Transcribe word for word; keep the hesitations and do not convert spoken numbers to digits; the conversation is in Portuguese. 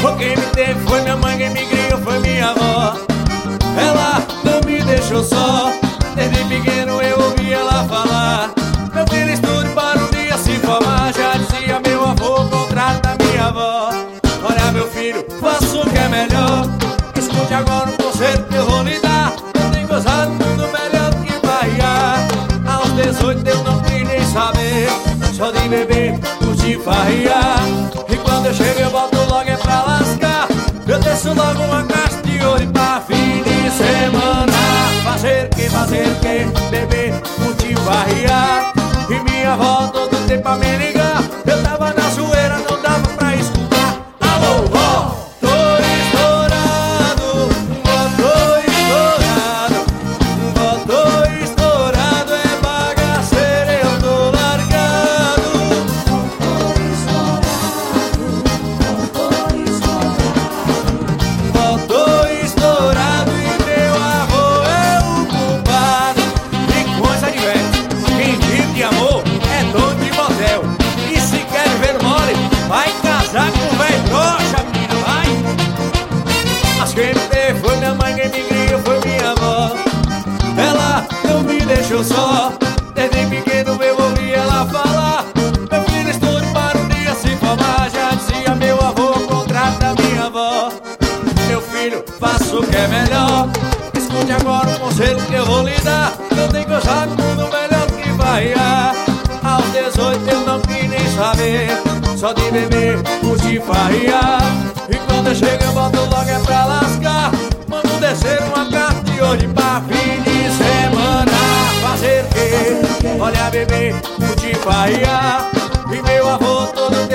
Quem me teve foi minha mãe, quem me criou foi minha avó. Ela não me deixou só, desde pequeno eu ouvi ela falar: meu filho, estude para um dia se formar. Já dizia meu avô, contrata minha avó. Olha meu filho, faça o que é melhor. Escute agora um conselho que eu vou lhe dar. Eu tenho gozado tudo melhor do que barriar. Aos dezoito eu não quis nem saber, só de beber, curtir, farriar. E quando eu chego eu volto logo é pra lascar. Eu desço logo uma caixa de ouro pra fim de semana. Fazer que, fazer que, beber, curtir, farriar. E minha avó todo tempo a me ligar. Eu tava na zoeira, não dava pra escutar. Alô, vó, tô estourado, vó, tô estourado, vó, tô estourado, é bagaceiro, eu tô largado. Vó, tô estourado e meu avô é o culpado. Que coisa diversa, quem vive de amor é dono de motel. E se quer ver mole, vai casar com véi broxa, menina, vai. Mas quem me teve foi minha mãe, quem me criou foi minha avó. Ela não me deixou só, desde pequeno eu ouvi ela falar: meu filho, estude para um dia se formar. Já dizia meu avô, contrata minha avó. Meu filho, faça o que é melhor. Escute agora um conselho que eu vou lhe dar. Não tem coisa tudo melhor do que farriar. Aos dezoito eu não quis nem saber, só de beber, curtir, farriar. E quando eu chego eu boto logo é pra lascar. Mando descer uma carta de hoje pra fim de semana. Fazer o quê? Olha, beber, curtir, farriar. E meu avô todo